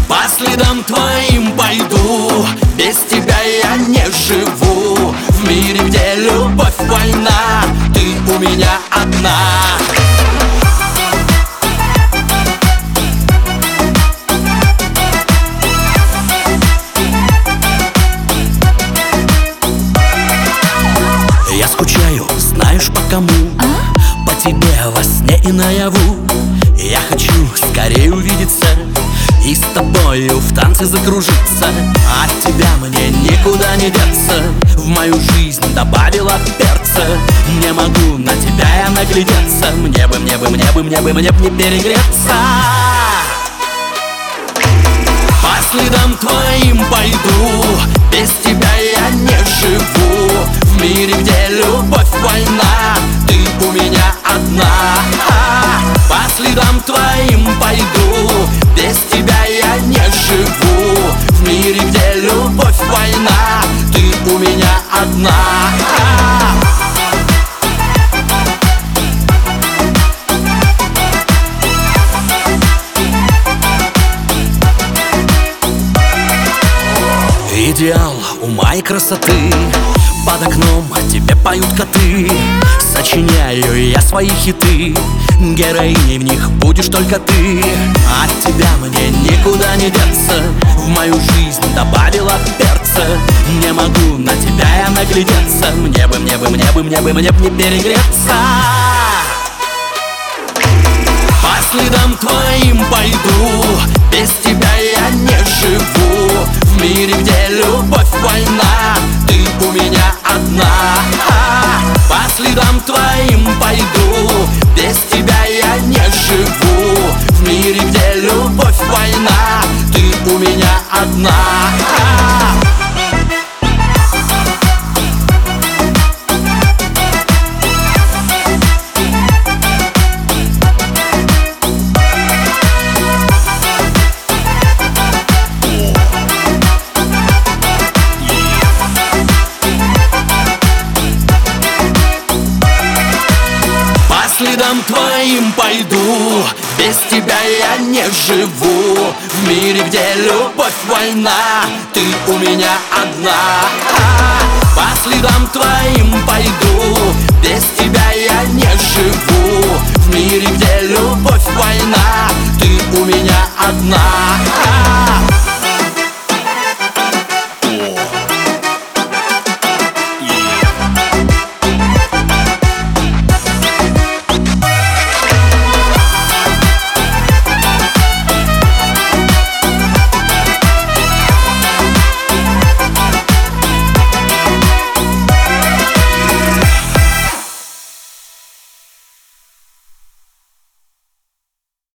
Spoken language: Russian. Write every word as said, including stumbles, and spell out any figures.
По следам твоим пойду, без тебя я не живу. В мире, где любовь война, ты у меня одна. Я скучаю, знаешь по кому? А? По тебе во сне и наяву. Я хочу скорее увидеться и с тобою в танце закружиться. От тебя мне никуда не деться, в мою жизнь добавила перца. Не могу на тебя я наглядеться, мне бы, мне бы, мне бы, мне бы, мне бы не перегреться. По следам твоим пойду, без тебя я не живу. В мире, где любовь война, ты у меня одна. По следам твоим пойду, без тебя я не живу. В мире, где любовь война, ты у меня одна. Идеал ума и красоты, под окном тебе поют коты. Сочиняю я свои хиты, героиней в них будешь только ты. От тебя мне никуда не деться, в мою жизнь добавила перца. Не могу на тебя я наглядеться, мне бы, мне бы, мне бы, мне бы, мне бы не перегреться. По следам твоим пойду, без тебя я не живу. В мире, где любовь война, ты у меня одна. По следам твоим пойду, без тебя я не живу. В мире, где любовь война, ты у меня одна. По следам твоим пойду, без тебя я не живу. В мире, где любовь война, ты у меня одна. По следам твоим пойду, без тебя я не живу. В мире, где любовь война, ты у меня одна.